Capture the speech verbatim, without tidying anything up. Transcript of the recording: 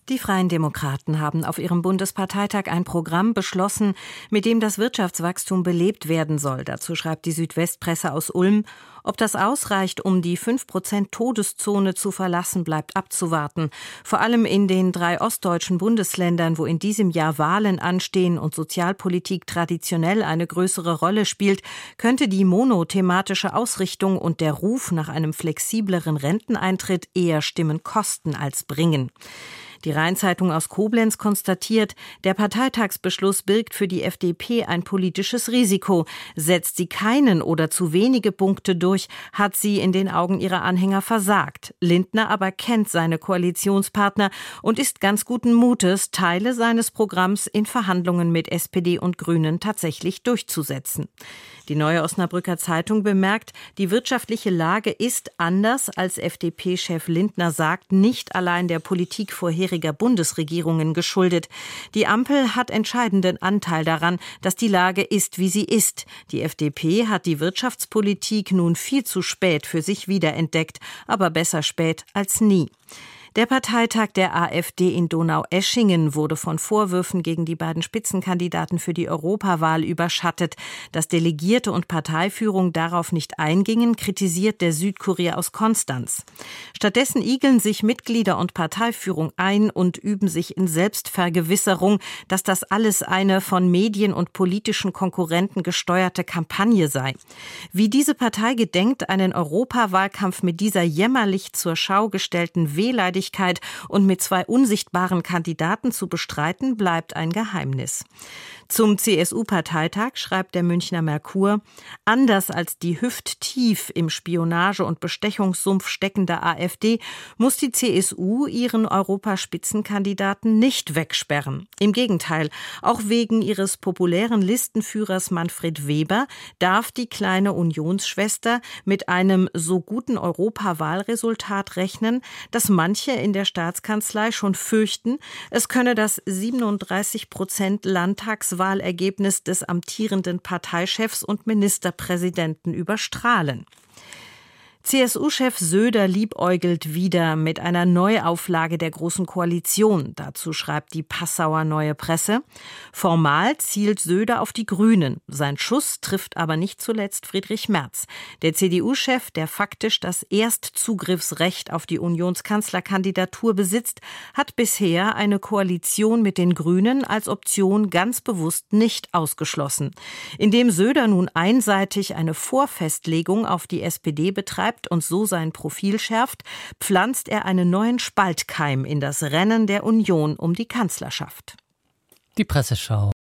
Die Freien Demokraten haben auf ihrem Bundesparteitag ein Programm beschlossen, mit dem das Wirtschaftswachstum belebt werden soll. Dazu schreibt die Südwestpresse aus Ulm. Ob das ausreicht, um die fünf Prozent Todeszone zu verlassen, bleibt abzuwarten. Vor allem in den drei ostdeutschen Bundesländern, wo in diesem Jahr Wahlen anstehen und Sozialpolitik traditionell eine größere Rolle spielt, könnte die monothematische Ausrichtung und der Ruf nach einem flexibleren Renteneintritt eher Stimmen kosten als bringen. Die Rhein-Zeitung aus Koblenz konstatiert, der Parteitagsbeschluss birgt für die F D P ein politisches Risiko. Setzt sie keinen oder zu wenige Punkte durch, hat sie in den Augen ihrer Anhänger versagt. Lindner aber kennt seine Koalitionspartner und ist ganz guten Mutes, Teile seines Programms in Verhandlungen mit S P D und Grünen tatsächlich durchzusetzen. Die Neue Osnabrücker Zeitung bemerkt, die wirtschaftliche Lage ist anders, als F D P-Chef Lindner sagt, nicht allein der Politik vorheriger Bundesregierungen geschuldet. Die Ampel hat entscheidenden Anteil daran, dass die Lage ist, wie sie ist. Die F D P hat die Wirtschaftspolitik nun viel zu spät für sich wiederentdeckt, aber besser spät als nie. Der Parteitag der AfD in Donaueschingen wurde von Vorwürfen gegen die beiden Spitzenkandidaten für die Europawahl überschattet. Dass Delegierte und Parteiführung darauf nicht eingingen, kritisiert der Südkurier aus Konstanz. Stattdessen igeln sich Mitglieder und Parteiführung ein und üben sich in Selbstvergewisserung, dass das alles eine von Medien und politischen Konkurrenten gesteuerte Kampagne sei. Wie diese Partei gedenkt, einen Europawahlkampf mit dieser jämmerlich zur Schau gestellten Wehleidigkeit und mit zwei unsichtbaren Kandidaten zu bestreiten, bleibt ein Geheimnis. Zum C S U-Parteitag schreibt der Münchner Merkur: Anders als die hüfttief im Spionage- und Bestechungssumpf steckende AfD muss die C S U ihren Europaspitzenkandidaten nicht wegsperren. Im Gegenteil, auch wegen ihres populären Listenführers Manfred Weber darf die kleine Unionsschwester mit einem so guten Europawahlresultat rechnen, dass manche in der Staatskanzlei schon fürchten, es könne das siebenunddreißig Prozent Landtagswahlergebnis des amtierenden Parteichefs und Ministerpräsidenten überstrahlen. C S U-Chef Söder liebäugelt wieder mit einer Neuauflage der Großen Koalition. Dazu schreibt die Passauer Neue Presse: Formal zielt Söder auf die Grünen. Sein Schuss trifft aber nicht zuletzt Friedrich Merz. Der C D U-Chef, der faktisch das Erstzugriffsrecht auf die Unionskanzlerkandidatur besitzt, hat bisher eine Koalition mit den Grünen als Option ganz bewusst nicht ausgeschlossen. Indem Söder nun einseitig eine Vorfestlegung auf die S P D betreibt und so sein Profil schärft, pflanzt er einen neuen Spaltkeim in das Rennen der Union um die Kanzlerschaft. Die Presseschau.